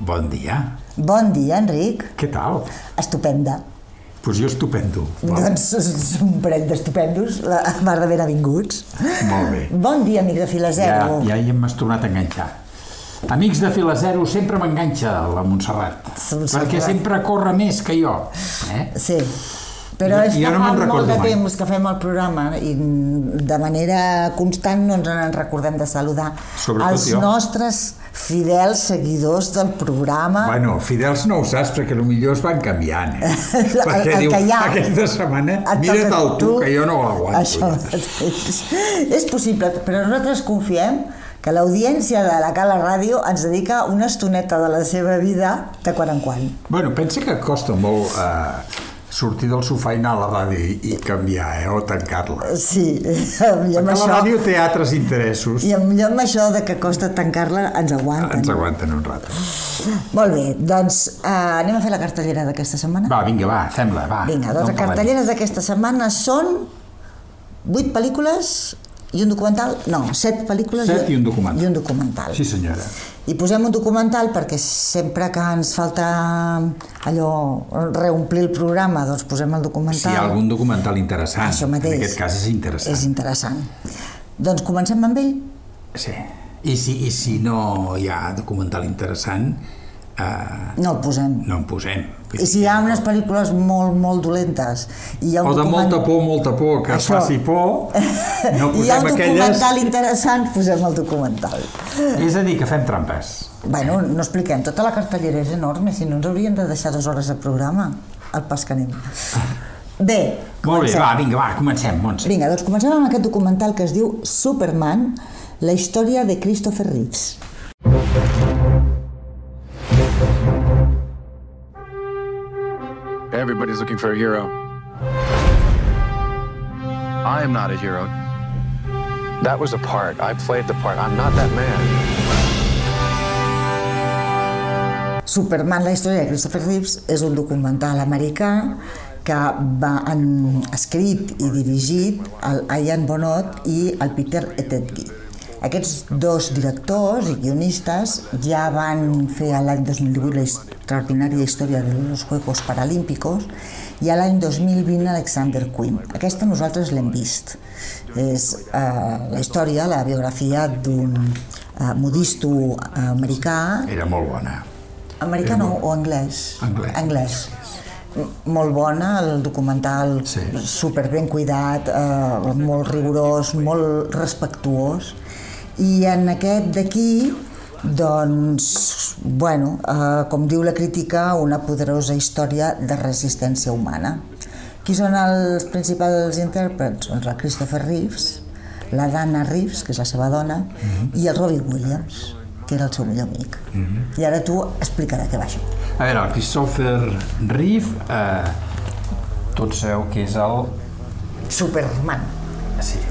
Bon dia. Bon dia, Enric. Què tal? Estupenda. Pues jo estupendo. Doncs un parell d'estupendos, mar de benvinguts. Molt bé. Bon dia, amics de Fila Zero. Ja m'has tornat a enganxar. Amics de Fila Zero, sempre m'enganxa la Montserrat, perquè sempre corre més que jo. Sí. Però és que fa molt de temps que fem el programa i de manera constant no ens en recordem de saludar els nostres fidels seguidors del programa. Bueno, fidels no ho saps, perquè potser es van canviant, perquè diu, aquesta setmana mira't tu, que jo no ho aguanto. Això mateix. És possible, però nosaltres confiem que l'audiència de la Cala Ràdio ens dedica una estoneta de la seva vida de quan en quan. Bueno, pensa que costa molt sortir del sofà i anar a la ràdio i canviar, o tancar-la. Sí. Perquè la ràdio té altres interessos. I amb això de que costa tancar-la ens aguanten. Ens aguanten un rato. Molt bé, doncs anem a fer la cartellera d'aquesta setmana? Va, vinga, va, fem-la, va. Vinga, doncs les cartelleres d'aquesta setmana són 8 pel·lícules i un documental? No, 7 pel·lícules 7 i un documental. I un documental. Sí, senyora. I posem un documental perquè sempre que ens falta allò, reomplir el programa, doncs posem el documental. Si hi ha algun documental interessant. Això mateix. En aquest cas és interessant. És interessant. Doncs comencem amb ell? Sí. I si no hi ha documental interessant, no el posem. No en posem. I si hi ha unes pel·lícules molt, molt dolentes i hi ha un molta por, que faci por, no posem aquelles... I hi ha un documental interessant, posem el documental. És a dir, que fem trampes. Bueno, no expliquem, tota la cartellera és enorme, si no ens haurien de deixar 2 hores de programa, el pas que anem. Bé, molt bé, va, vinga, comencem, Montse. Vinga, doncs comencem amb aquest documental que es diu Superman, la història de Christopher Reeves. Everybody's looking for a hero. I am not a hero. That was a part. I played the part. I'm not that man. Superman, la història de Christopher Reeves, és un documental americà que va escrit i dirigit el Ian Bonnot i el Peter Etedgy. Aquests 2 directors i guionistes ja van fer l'any 2018 la extraordinària història de los Juegos Paralímpicos i l'any 2020 Alexander Queen. Aquesta nosaltres l'hem vist. És la història, la biografia d'un modisto americà. Era molt bona. Americà o anglès? Anglès. Molt bona, el documental super ben cuidat, molt rigorós, molt respectuós. I en aquest d'aquí, doncs, bueno, com diu la crítica, una poderosa història de resistència humana. Qui són els principals intèrprets? Doncs el Christopher Reeves, la Dana Reeves, que és la seva dona, i el Robin Williams, que era el seu millor amic. I ara tu explicarà què va això. A veure, el Christopher Reeve, tots sabeu que és el... Superman. Sí.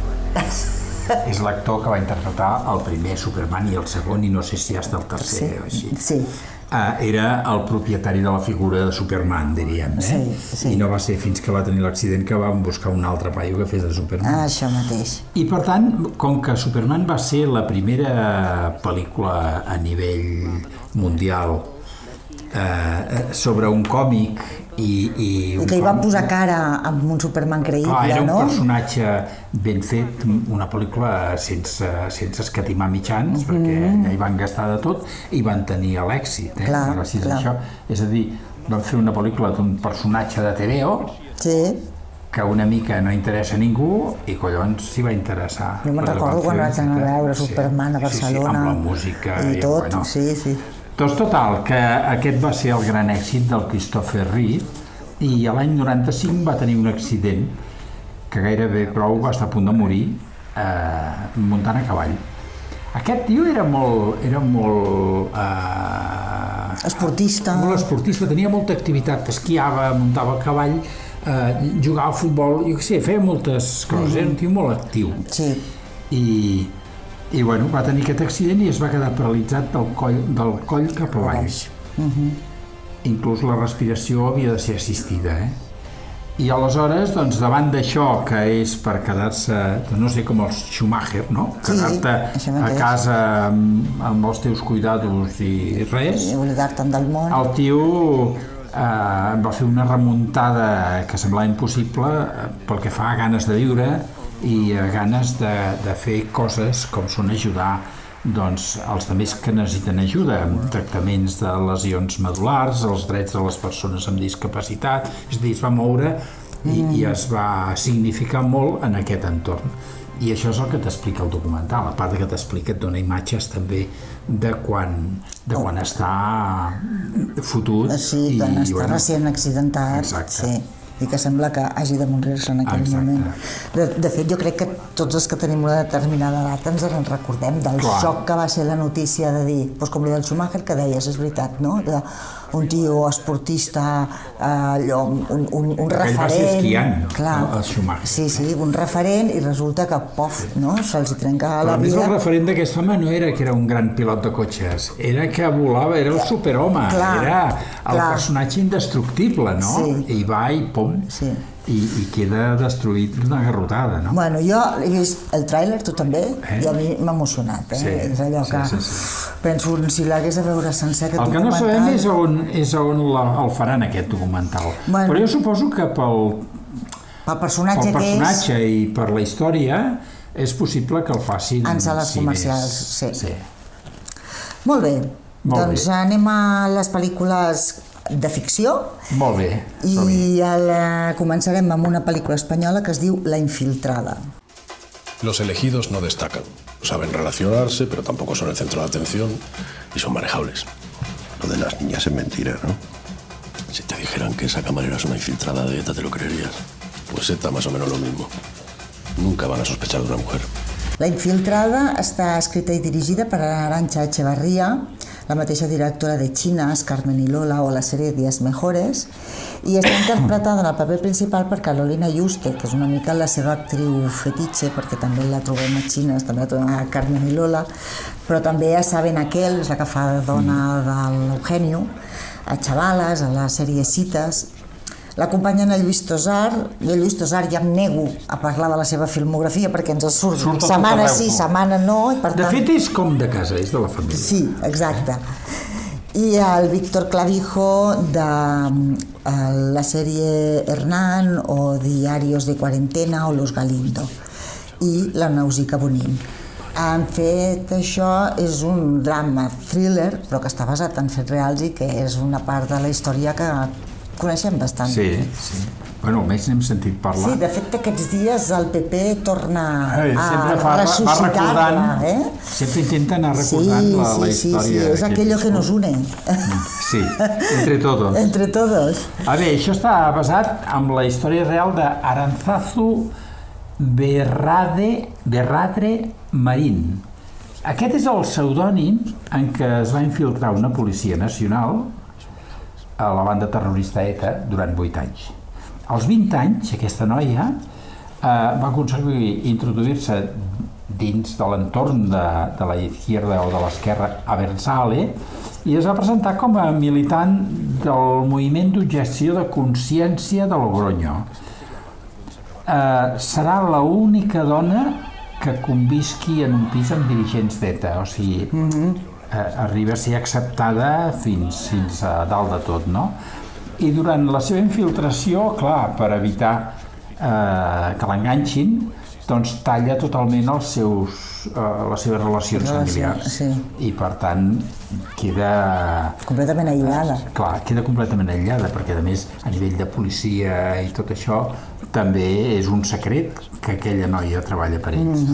És l'actor que va interpretar el primer Superman i el segon, i no sé si hasta el tercer o així. Sí. Era el propietari de la figura de Superman, diríem. I no va ser fins que va tenir l'accident que van buscar un altre paio que fes de Superman. Això mateix. I per tant, com que Superman va ser la primera pel·lícula a nivell mundial sobre un còmic i que hi van posar cara amb un Superman creïble, no? Era un personatge ben fet, una pel·lícula sense escatimar mitjans, perquè allà hi van gastar de tot i van tenir l'èxit, gràcies a això. És a dir, van fer una pel·lícula d'un personatge de TVO que una mica no interessa a ningú i collons s'hi va interessar. Jo me'n recordo quan vaig anar a veure Superman a Barcelona. Amb la música i tot, sí. Doncs total, que aquest va ser el gran èxit del Christopher Reeve i l'any 95 va tenir un accident que gairebé prou va estar a punt de morir muntant a cavall. Aquest tio era molt esportista. Molt esportista, tenia molta activitat, esquiava, muntava a cavall, jugava a futbol, jo què sé, feia moltes coses, era un tio molt actiu. Sí. I bueno, va tenir aquest accident i es va quedar paralitzat del coll cap a baix. Inclús la respiració havia de ser assistida, I aleshores, doncs, davant d'això, que és per quedar-se, no sé, com els Schumacher, no? Quedar-te a casa amb els teus cuidados i res. I oblidar-te'n del món. El tio va fer una remuntada que semblava impossible pel que fa a ganes de viure i a ganes de fer coses com són ajudar doncs, els altres que necessiten ajuda, tractaments de lesions medul·lars, els drets de les persones amb discapacitat, és a dir, es va moure i es va significar molt en aquest entorn. I això és el que t'explica el documental, a part que t'explica, et dona imatges també de quan està fotut. Sí, quan està recient accidentat. Exacte. Sí. I que sembla que hagi de morir-se en aquell moment. De fet, jo crec que tots els que tenim una determinada edat ens en recordem del xoc que va ser la notícia de dir, doncs com el del Schumacher que deies, és veritat, no? Un tio esportista, un referent... Aquell va ser esquiant, el Schumacher. Sí, un referent, i resulta que, no? Se'ls trenca la vida. Però a més el referent d'aquest home no era que era un gran pilot de cotxes, era que volava, era el superhome, era el personatge indestructible, no? I va i pum, i queda destruït d'una garrotada, no? Bueno, jo he vist el tràiler, tu també, i a mi m'ha emocionat, és allò que penso, si l'hagués de veure sencer aquest documental... El que no sabem és on el faran, aquest documental. Però jo suposo que pel personatge i per la història és possible que el facin en sales comercials, sí. Molt bé, doncs anem a les pel·lícules de ficció. Molt bé. I començarem amb una pel·lícula espanyola que es diu La Infiltrada. Los elegidos no destacan. Saben relacionarse, pero tampoco son el centro de atención y son manejables. Lo de las niñas es mentira, ¿no? Si te dijeran que esa camarera es una infiltrada de ETA, ¿te lo creerías? Pues ETA más o menos lo mismo. Nunca van a sospechar de una mujer. La Infiltrada està escrita i dirigida per Arantxa Echevarría, la mateixa directora de Chines, Carmen y Lola, o la sèrie Días Mejores, i està interpretada en el paper principal per Carolina Yuste, que és una mica la seva actriu fetitxe, perquè també la trobem a Chines, també la trobem a Carmen y Lola, però també a Saben Aquel, és la que fa de dona de l'Eugenio, a Chavalas, a la sèrie Cites. L'acompanyen el Lluís Tosar, i el Lluís Tosar ja em nego a parlar de la seva filmografia perquè ens surt setmana sí, setmana no. De fet és com de casa, és de la família. Sí, exacte. I el Víctor Clavijo de la sèrie Hernán o Diarios de Cuarentena o Los Galindo i la Nausica Bonin. Han fet això, és un drama thriller però que està basat en fets reals i que és una part de la història que coneixem bastant. Sí. Bueno, almenys n'hem sentit parlar. Sí, de fet, aquests dies el PP torna a ressuscitar-la. Sempre intenta anar recordant la història. Sí, és aquello que nos une. Sí, entre todos. Entre todos. Bé, això està basat en la història real d'Aranzazu Berradre Marín. Aquest és el pseudònim en què es va infiltrar una policia nacional a la banda terrorista ETA durant 8 anys. Als 20 anys, aquesta noia va aconseguir introduir-se dins de l'entorn de la izquierda o de l'esquerra Abertzale i es va presentar com a militant del moviment d'objecció de consciència de Logroño. Serà l'única dona que convisqui en un pis amb dirigents d'ETA, o sigui, arriba a ser acceptada fins a dalt de tot, no? I durant la seva infiltració, clar, per evitar que l'enganxin, doncs talla totalment les seves relacions familiars. I per tant queda... completament aïllada. Clar, queda completament aïllada, perquè a més a nivell de policia i tot això també és un secret que aquella noia treballa per ells.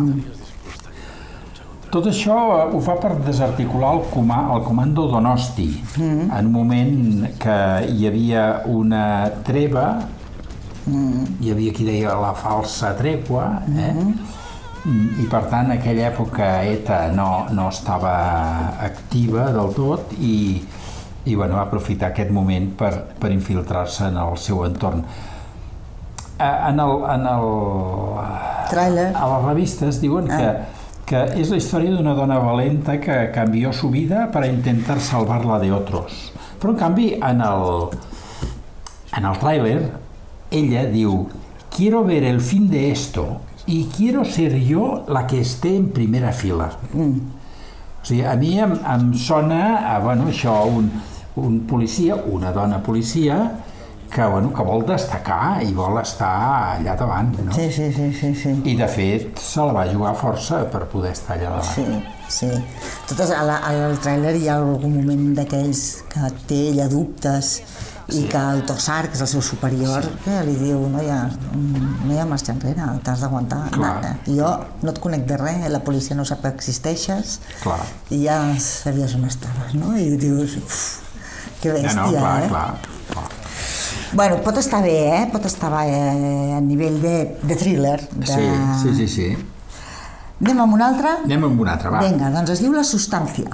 Tot això ho fa per desarticular el comando Donosti, en un moment que hi havia una treva, hi havia qui deia la falsa tregua, i per tant en aquella època ETA no estava activa del tot i va aprofitar aquest moment per infiltrar-se en el seu entorn. A les revistes diuen que és la història d'una dona valenta que canvió su vida para intentar salvarla de otros. Però en canvi en el tràiler ella diu, quiero ver el fin de esto y quiero ser yo la que esté en primera fila. O sigui, a mi em sona, bueno, això, un policia, una dona policia, que vol destacar i vol estar allà davant, no? Sí. I, de fet, se la va jugar força per poder estar allà davant. Sí. Totes, al tràiler hi ha algun moment d'aquells que té ella dubtes i que el Tossar, que és el seu superior, li diu, no hi ha marxa enrere, t'has d'aguantar. Jo no et conec de res, la policia no sap que existeixes i ja sabies on estaves, no? I dius, que bèstia, Clar. Bueno, pot estar bé, pot estar a nivell de thriller. Sí. Anem amb una altra? Anem amb una altra, va. Vinga, doncs es diu La Sustancia.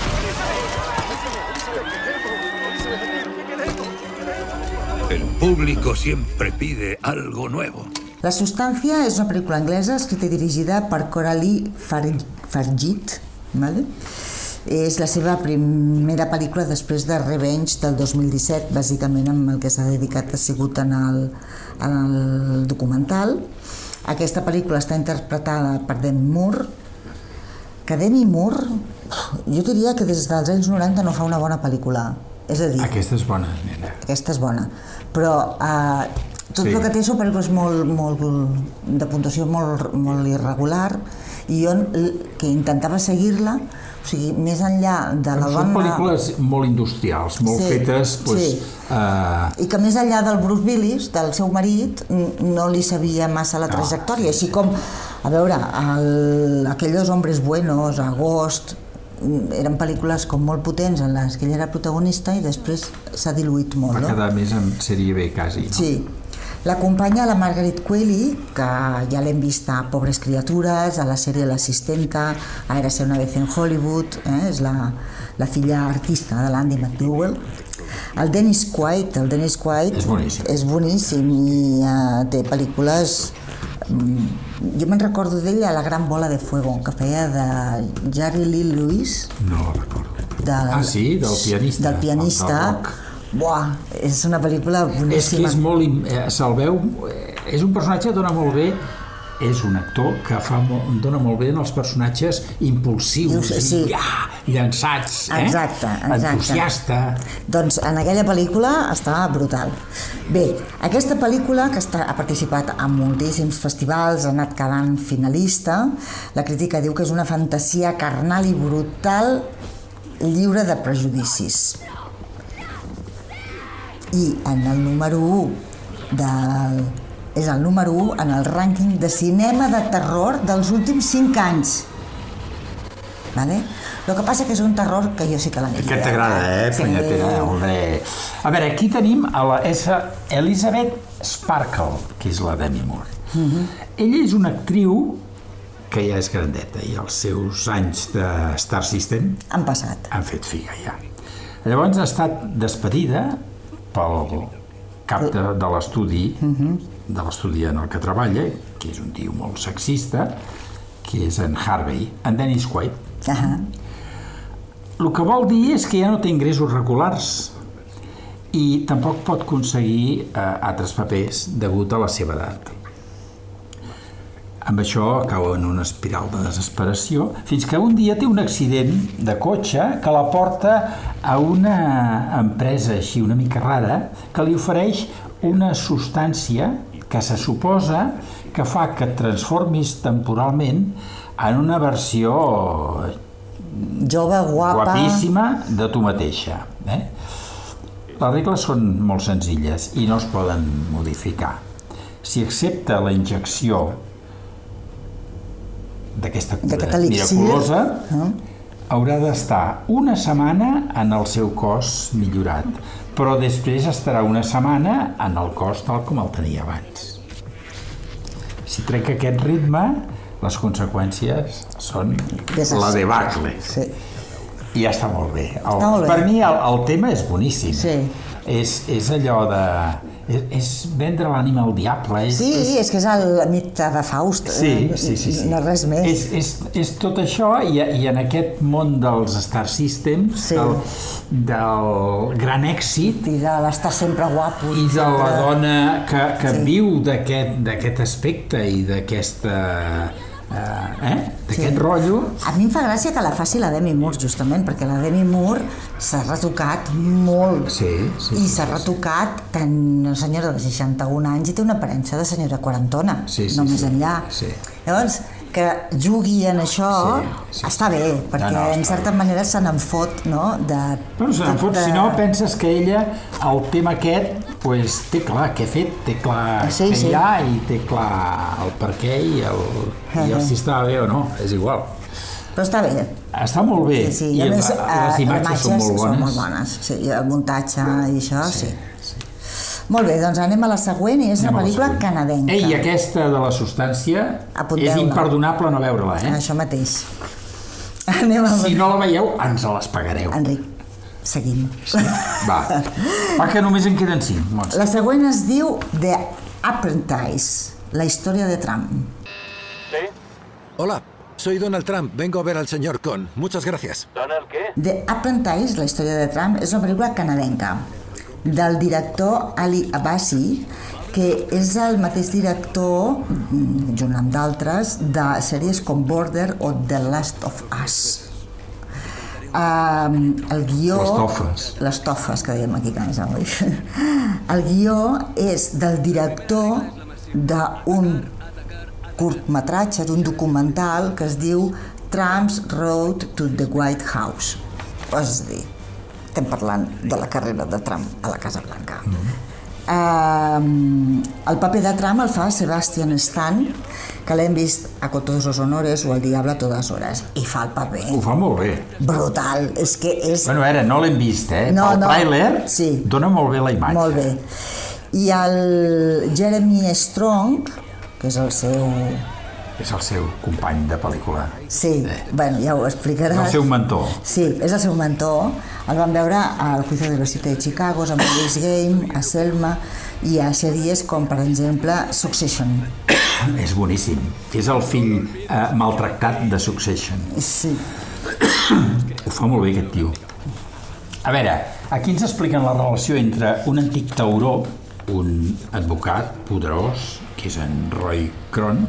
El público siempre pide algo nuevo. La Sustancia és una pel·lícula anglesa escrita i dirigida per Coralie Fargeet, ¿vale? És la seva primera pel·lícula després de Revenge del 2017, bàsicament amb el que s'ha dedicat ha sigut en el documental. Aquesta pel·lícula està interpretada per Demi Moore, que Demi Moore, jo diria que des dels anys 90 no fa una bona pel·lícula. És a dir... Aquesta és bona, nena. Aquesta és bona, però tot el que té són pel·lícules de puntuació molt irregular, i jo que intentava seguir-la, o sigui, més enllà de la dona... Són pel·lícules molt industrials, molt fetes... I que més enllà del Bruce Willis, del seu marit, no li sabia massa la trajectòria, així com, a veure, Aquellos hombres buenos, Agost, eren pel·lícules com molt potents en les que ell era protagonista i després s'ha diluït molt. Va quedar més en sèrie B, quasi. Sí. L'acompanya la Margaret Qualley, que ja l'hem vist a Pobres criatures, a la sèrie L'Assistenta, a Érase una vez en Hollywood, és la filla artista de l'Andy McDowell. El Dennis Quaid és boníssim i té pel·lícules... Jo me'n recordo d'ell a La gran bola de fuego, que feia de Jerry Lee Lewis. No la recordo. Sí, del pianista. Del pianista. Buah, és una pel·lícula boníssima. És que és molt... Se'l veu... És un personatge que dona molt bé... És un actor que dona molt bé en els personatges impulsius, llançats, exacte. Entusiasta. Doncs en aquella pel·lícula estava brutal. Bé, aquesta pel·lícula, que ha participat en moltíssims festivals, ha anat quedant finalista, la crítica diu que és una fantasia carnal i brutal, lliure de prejudicis. I en el número 1 és el número 1 en el rànquing de cinema de terror dels últims 5 anys. Vale? El que passa que és un terror que jo sí que l'envia. Que t'agrada, punyetera? A veure, aquí tenim a Elizabeth Sparkle, que és la Demi Moore. Ella és una actriu que ja és grandeta i els seus anys de Star System han passat. Han fet figa, ja. Llavors ha estat despedida pel cap de l'estudi en el que treballa, que és un tio molt sexista, que és en Harvey, en Dennis Quaid. El que vol dir és que ja no té ingressos regulars i tampoc pot aconseguir altres papers degut a la seva edat. Amb això cau en una espiral de desesperació, fins que un dia té un accident de cotxe que la porta a una empresa així una mica rara que li ofereix una substància que se suposa que fa que et transformis temporalment en una versió jove, guapa, guapíssima de tu mateixa. Les regles són molt senzilles i no es poden modificar. Si accepta la injecció d'aquesta cura miraculosa, haurà d'estar una setmana en el seu cos millorat, però després estarà una setmana en el cos tal com el tenia abans. Si trenca aquest ritme, les conseqüències són la debacle. I ja està molt bé. Per mi el tema és boníssim. És allò de... és vendre l'ànima al diable. Sí, és que és el mite de Faust, no res més. És tot això, i en aquest món dels Star Systems, del gran èxit... I de l'estar sempre guapo. I de la dona que viu d'aquest aspecte i d'aquesta... d'aquest rotllo. A mi em fa gràcia que la faci la Demi Moore, justament, perquè la Demi Moore s'ha retocat molt i s'ha retocat tant una senyora de 61 anys i té una aparença de senyora quarantona, no més enllà. Llavors, que jugui en això està bé, perquè en certa manera se n'en fot, no? Bueno, se n'en fot, si no penses que ella, el tema aquest, té clar què ha fet, té clar què hi ha i té clar el per què i si estava bé o no, és igual. Però està bé. Està molt bé, i les imatges són molt bones. Sí, el muntatge i això, sí. Molt bé, doncs anem a la següent, i és una pel·lícula canadenca. I aquesta de la substància és imperdonable no veure-la, Això mateix. Si no la veieu, ens les pagareu. Enric, seguim. Va, que només en queden 5. La següent es diu The Apprentice, la història de Trump. ¿Sí? Hola, soy Donald Trump, vengo a ver al señor Cohn. Muchas gracias. ¿Donald qué? The Apprentice, la història de Trump, és una pel·lícula canadenca del director Ali Abbasi, que és el mateix director, junt amb d'altres, de sèries com Border o The Last of Us. El guió... Les tofes, que dèiem aquí a casa, oi? El guió és del director d'un curtmetratge, d'un documental que es diu Trump's Road to the White House. És a dir, estem parlant de la carrera de Trump a la Casa Blanca. El paper de Trump el fa Sebastian Stan, que l'hem vist a Con todos los honores o El diable a todas horas, i fa el paper. Ho fa molt bé. Brutal, és que és... Bueno, no l'hem vist, el tràiler dona molt bé la imatge. Molt bé. I el Jeremy Strong, que és el seu... És el seu company de pel·lícula. Sí, bueno, ja ho explicaràs. És el seu mentor. Sí, és el seu mentor. El vam veure al Juicio de los 7 de Chicago, a Molly's Game, a Selma i a sèries com, per exemple, Succession. És boníssim. És el fill maltractat de Succession. Sí. Ho fa molt bé, aquest tio. A veure, aquí ens expliquen la relació entre un antic tauró, un advocat poderós, que és en Roy Cohn,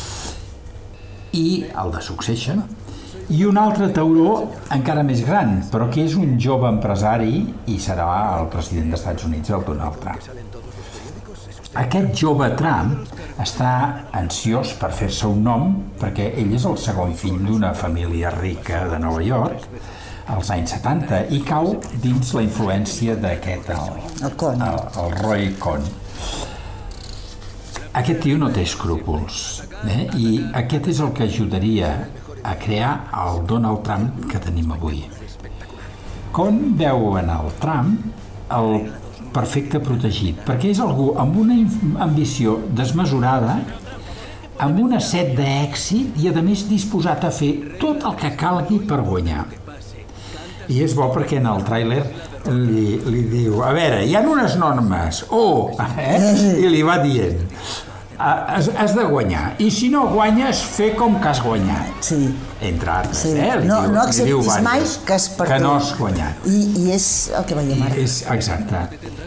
i el de Succession, i un altre tauró encara més gran, però que és un jove empresari i serà el president dels Estats Units, el Donald Trump. Aquest jove Trump està ansiós per fer-se un nom perquè ell és el segon fill d'una família rica de Nova York als anys 70 i cau dins la influència d'aquest, el Roy Cohn. Aquest tio no té escrúpols, i aquest és el que ajudaria a crear el Donald Trump que tenim avui. Com veu en el Trump el perfecte protegit? Perquè és algú amb una ambició desmesurada, amb una set d'èxit i, a més, disposat a fer tot el que calgui per guanyar. I és bo perquè en el tràiler li diu, a veure, hi ha unes normes, i li va dient, has de guanyar, i si no guanyes, fer com que has guanyat. Sí. Entre altres, No acceptis mai que has perdut. Que no has guanyat. I és el que veiem ara. Exacte.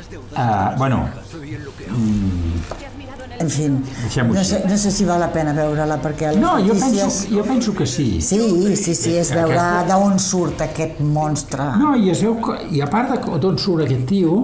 En fi, no sé si val la pena veure-la, perquè les notícies... Jo penso que sí. Sí, és veure d'on surt aquest monstre. No, i es veu, i a part d'on surt aquest tio,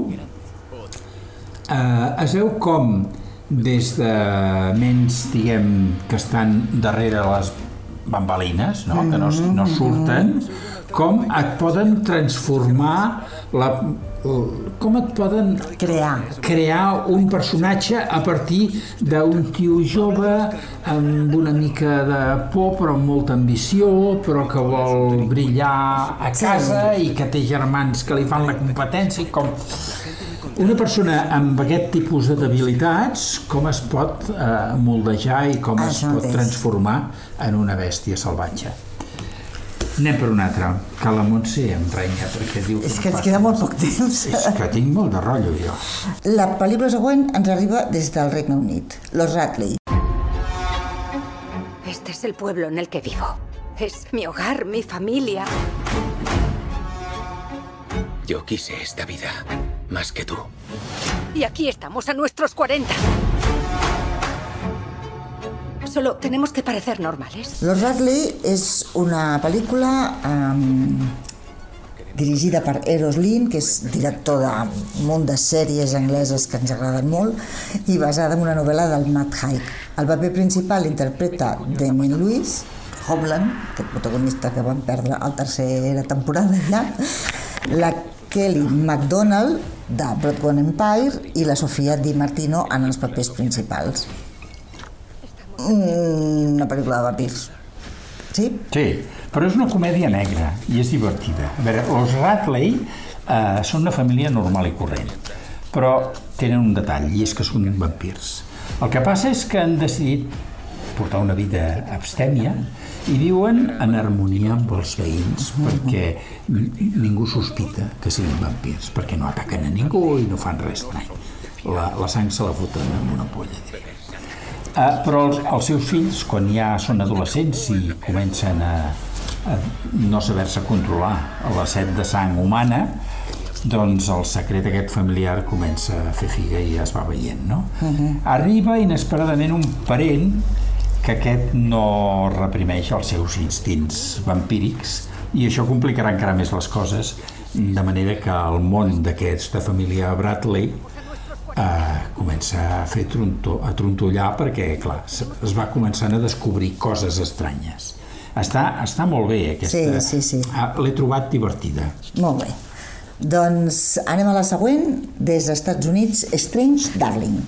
es veu com des de ments, diguem, que estan darrere les bambalines, que no surten, com et poden transformar com et poden crear un personatge a partir d'un tio jove amb una mica de por però amb molta ambició, però que vol brillar a casa i que té germans que li fan la competència, com una persona amb aquest tipus de debilitats, com es pot moldejar i com es pot transformar en una bèstia salvatge. Anem per una altra, que la Montse em renya perquè diu... És que ens queda molt poc temps. És que tinc molt de rotllo, jo. La pel·lícula següent ens arriba des del Regne Unit, Los Radley. Este es el pueblo en el que vivo. Es mi hogar, mi familia. Yo quise esta vida más que tú. Y aquí estamos a nuestros 40. Solo tenemos que parecer normales. Los Radley és una pel·lícula dirigida per Eros Lin, que és director d'un munt de sèries angleses que ens agraden molt, i basada en una novel·la del Matt Haig. El paper principal interpreta Damien Lewis, Homeland, aquest protagonista que van perdre a la tercera temporada ja, la Kelly MacDonald de Broadway Empire i la Sofia Di Martino en els papers principals. Una pel·lícula de vampirs. Sí? Sí, però és una comèdia negra i és divertida. A veure, els Radley són una família normal i corrent, però tenen un detall, i és que són vampirs. El que passa és que han decidit portar una vida abstèmia i viuen en harmonia amb els veïns perquè ningú sospita que siguin vampirs, perquè no ataquen a ningú i no fan res estrany. La sang se la foten amb una ampolla. Però els seus fills, quan ja són adolescents i comencen a no saber-se controlar la set de sang humana, doncs el secret aquest familiar comença a fer figa i es va veient, no? Arriba inesperadament un parent que aquest no reprimeix els seus instints vampírics i això complicarà encara més les coses, de manera que el món d'aquesta família Bradley comença a fer a trontollar perquè, clar, es va començant a descobrir coses estranyes. Està molt bé, aquesta. Sí. L'he trobat divertida. Molt bé. Doncs anem a la següent, des dels Estats Units, Strange Darling.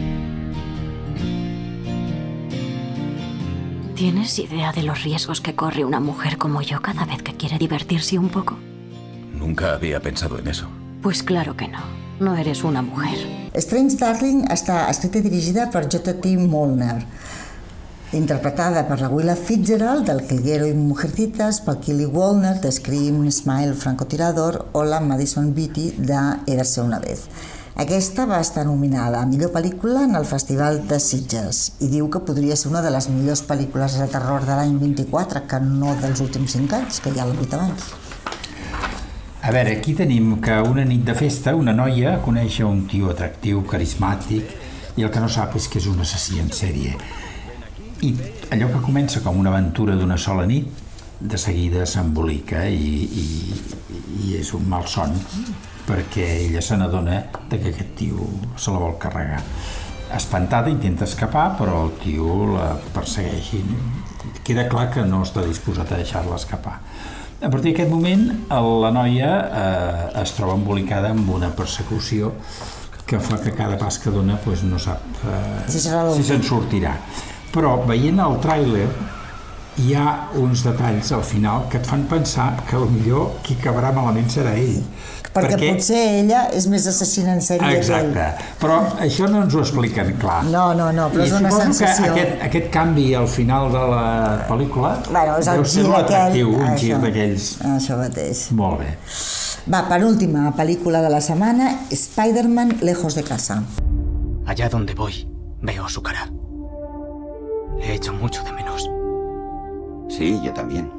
¿Tienes idea de los riesgos que corre una mujer como yo cada vez que quiere divertirse un poco? Nunca había pensado en eso. Pues claro que no. No eres una mujer. Strange Darling està escrita i dirigida per J.T. Molnar, interpretada per la Willa Fitzgerald, del Jilguero i Mujercitas, pel Kelly Wallner, de Scream, Smile, Francotirador, o la Madison Beatty, de Érase una vez. Aquesta va estar nominada a millor pel·lícula en el Festival de Sitges i diu que podria ser una de les millors pel·lícules de terror de l'any 24, que no dels últims 5 anys, que ja l'he dit abans. A veure, aquí tenim que una nit de festa una noia coneix un tio atractiu, carismàtic, i el que no sap és que és un assassí en sèrie. I allò que comença com una aventura d'una sola nit, de seguida s'embolica i és un malson, perquè ella se n'adona que aquest tio se la vol carregar. Espantada intenta escapar, però el tio la persegueix i queda clar que no està disposat a deixar-la escapar. A partir d'aquest moment, la noia es troba embolicada amb una persecució que fa que cada pas que dona no sap si se'n sortirà. Però veient el tràiler hi ha uns detalls al final que et fan pensar que potser qui acabarà malament serà ell. Perquè potser ella és més assassina en sèrie que ell. Exacte, però això no ens ho expliquen clar. No, però és una sensació. Que aquest canvi al final de la pel·lícula deu ser molt atractiu, un gir d'aquells. Això mateix. Molt bé. Va, penúltima pel·lícula de la setmana, Spider-Man Lejos de Casa. Allá donde voy, veo su cara. Le echo mucho de menos. Sí, yo también.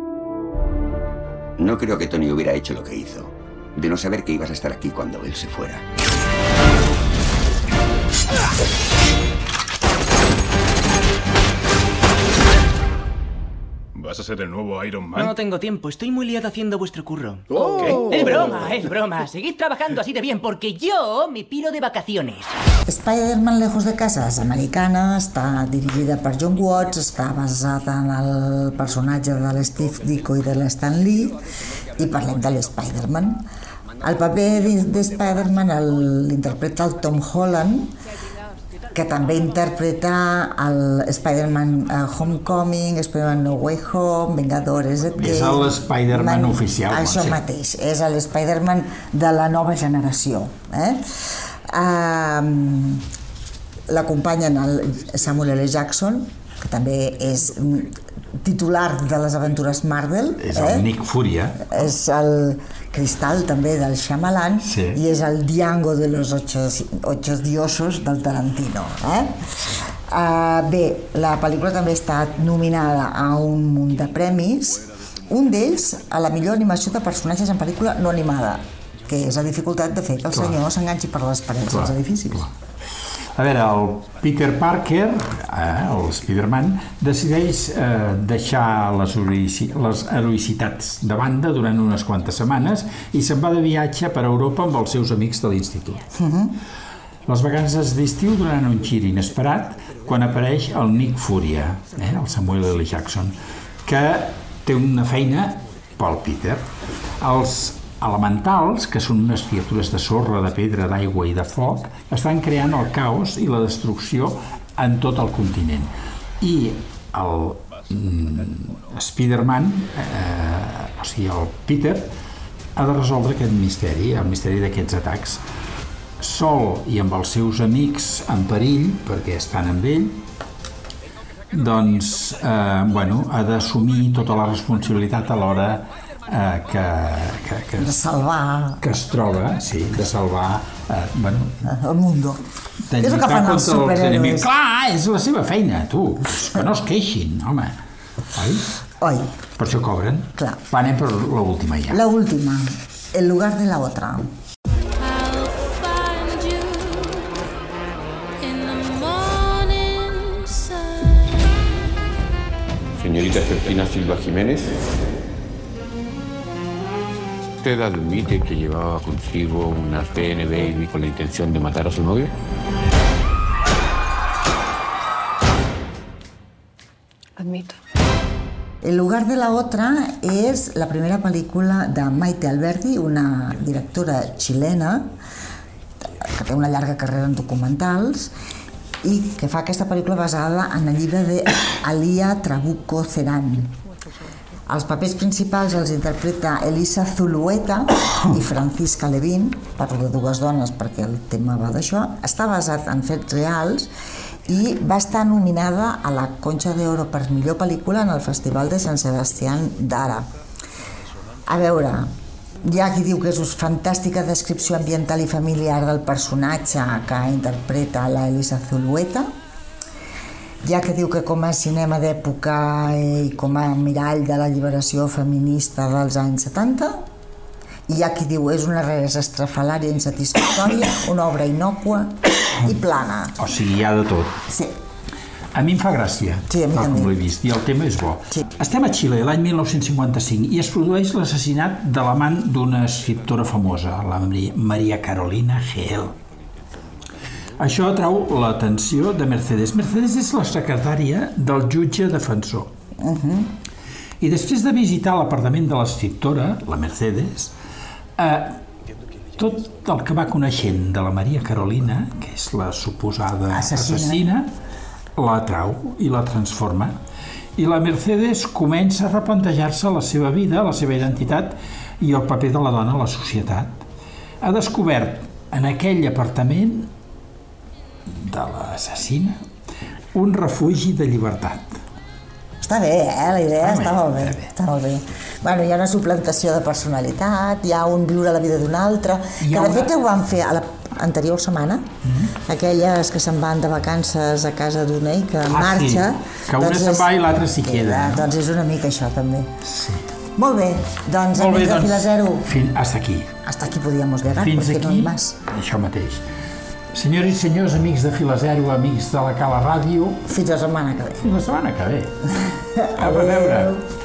No creo que Tony hubiera hecho lo que hizo, de no saber que ibas a estar aquí cuando él se fuera. ¿Vas a ser el nuevo Iron Man? No tengo tiempo, estoy muy liado haciendo vuestro curro. ¿Qué? Es broma. Seguid trabajando así de bien, porque yo me piro de vacaciones. Spider-Man Lejos de Casa és americana, està dirigida per John Watts, està basada en el personatge de l'Steve Ditko i de l'Stan Lee, i parlem de l'Spider-Man. El paper de Spider-Man l'interpreta el Tom Holland, que també interpreta el Spider-Man Homecoming, Spider-Man No Way Home, Vengadores Endgame... És l'Spider-Man oficial. Això mateix, és l'Spider-Man de la nova generació. L'acompanyen el Samuel L. Jackson, que també titular de les aventures Marvel. És el Nick Furia. És el Cristal, també, del Shyamalan, i és el Django de los ocho diosos del Tarantino. Bé, la pel·lícula també ha estat nominada a un munt de premis, un d'ells a la millor animació de personatges en pel·lícula no animada, que és la dificultat de fer que el senyor s'enganxi per les parets dels edificis. A veure, el Peter Parker, el Spider-Man, decideix deixar les heroïcitats de banda durant unes quantes setmanes i se'n va de viatge per Europa amb els seus amics de l'institut. Les vacances d'estiu donen un gir inesperat quan apareix el Nick Furia, el Samuel L. Jackson, que té una feina pel Peter. Els elementals, que són unes criatures de sorra, de pedra, d'aigua i de foc, estan creant el caos i la destrucció en tot el continent. I el Spider-Man, o sigui, el Peter, ha de resoldre aquest misteri, el misteri d'aquests atacs. Sol i amb els seus amics en perill, perquè estan amb ell, doncs, ha d'assumir tota la responsabilitat a l'hora de salvar... que es troba, sí, de salvar el mundo. De lluitar contra els enemics. Clar, és la seva feina, tu. Que no es queixin, home. Oi? Per això cobren. Clar. Anem per l'última ja. L'última, El lugar de la otra. Señorita Cristina Silva Jiménez. ¿Usted admite que llevaba consigo una ADN baby con la intención de matar a su novio? Admito. El lugar de la otra és la primera pel·lícula de Maite Alberdi, una directora xilena que té una llarga carrera en documentals i que fa aquesta pel·lícula basada en el llibre d'Alia Trabuco Ceran. Els papers principals els interpreta Elisa Zulueta i Francisca Levin, parlo de dues dones perquè el tema va d'això. Està basat en fets reals i va estar nominada a la Concha d'Oro per millor pel·lícula en el Festival de Sant Sebastián d'Ara. A veure, hi ha qui diu que és una fantàstica descripció ambiental i familiar del personatge que interpreta la Elisa Zulueta. Hi ha que diu que com a cinema d'època i com a mirall de la lliberació feminista dels anys 70, i hi ha qui diu és una res estrafalària insatisfactòria, una obra innòcua i plana. O sigui, hi ha de tot. Sí. A mi em fa gràcia, com l'he vist, i el tema és bo. Estem a Xile, l'any 1955, i es produeix l'assassinat de l'amant d'una escriptora famosa, la Maria Carolina Geel. Això atrau l'atenció de Mercedes. Mercedes és la secretària del jutge defensor. I després de visitar l'apartament de l'escriptora, la Mercedes, tot el que va coneixent de la Maria Carolina, que és la suposada assassina, l'atrau i la transforma. I la Mercedes comença a replantejar-se la seva vida, la seva identitat i el paper de la dona a la societat. Ha descobert en aquell apartament de l'assassina un refugi de llibertat. Està bé, la idea està molt bé. Està molt bé. Bueno, hi ha una suplantació de personalitat, hi ha un viure la vida d'un altre, que de fet ho van fer a l'anterior setmana, aquelles que se'n van de vacances a casa d'una i que marxa. Que una se'n va i l'altra s'hi queda. Doncs és una mica això, també. Molt bé, doncs amics de Fila Zero. Hasta aquí. Hasta aquí podíamos llegar, perquè no hi más. Això mateix. Senyors i senyors, amics de Fila Zero, amics de la Cala Ràdio... Fins la setmana que ve. Fins la setmana que ve. A reveure.